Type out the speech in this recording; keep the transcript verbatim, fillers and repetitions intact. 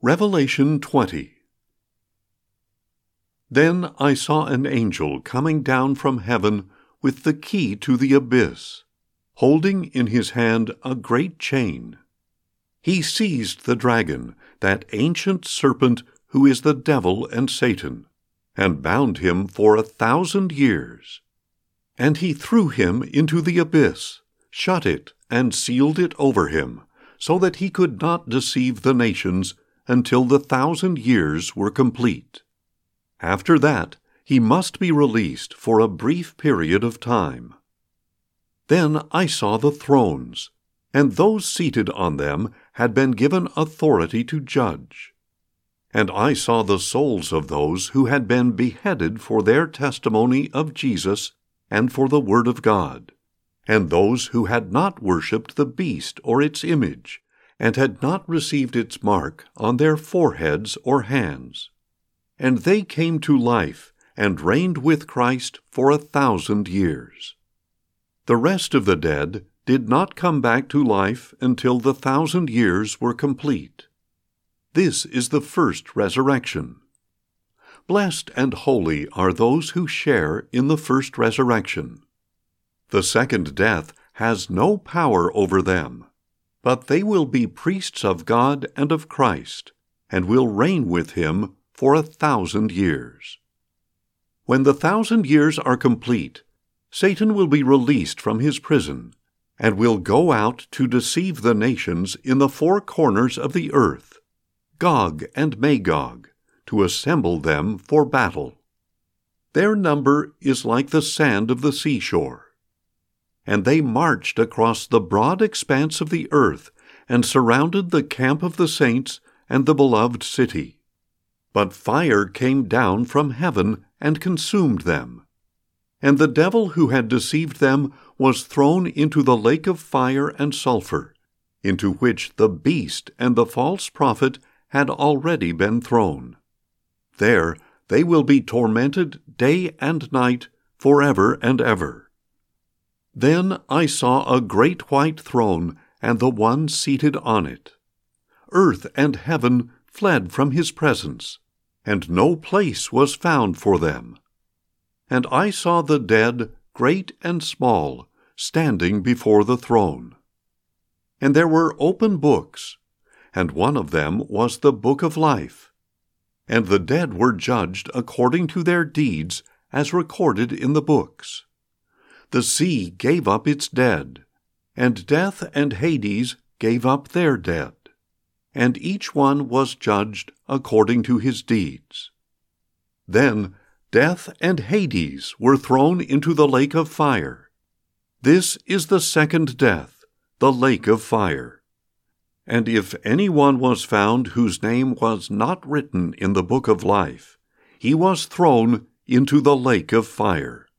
Revelation twenty. Then I saw an angel coming down from heaven with the key to the abyss, holding in his hand a great chain. He seized the dragon, that ancient serpent who is the devil and Satan, and bound him for a thousand years. And he threw him into the abyss, shut it, and sealed it over him, so that he could not deceive the nations until the thousand years were complete. After that, he must be released for a brief period of time. Then I saw the thrones, and those seated on them had been given authority to judge. And I saw the souls of those who had been beheaded for their testimony of Jesus and for the word of God, and those who had not worshipped the beast or its image, and had not received its mark on their foreheads or hands. And they came to life, and reigned with Christ for a thousand years. The rest of the dead did not come back to life until the thousand years were complete. This is the first resurrection. Blessed and holy are those who share in the first resurrection. The second death has no power over them, but they will be priests of God and of Christ, and will reign with him for a thousand years. When the thousand years are complete, Satan will be released from his prison, and will go out to deceive the nations in the four corners of the earth, Gog and Magog, to assemble them for battle. Their number is like the sand of the seashore. And they marched across the broad expanse of the earth, and surrounded the camp of the saints and the beloved city. But fire came down from heaven and consumed them. And the devil who had deceived them was thrown into the lake of fire and sulfur, into which the beast and the false prophet had already been thrown. There they will be tormented day and night forever and ever. Then I saw a great white throne, and the one seated on it. Earth and heaven fled from his presence, and no place was found for them. And I saw the dead, great and small, standing before the throne. And there were open books, and one of them was the book of life. And the dead were judged according to their deeds as recorded in the books. The sea gave up its dead, and death and Hades gave up their dead, and each one was judged according to his deeds. Then death and Hades were thrown into the lake of fire. This is the second death, the lake of fire. And if anyone was found whose name was not written in the book of life, he was thrown into the lake of fire.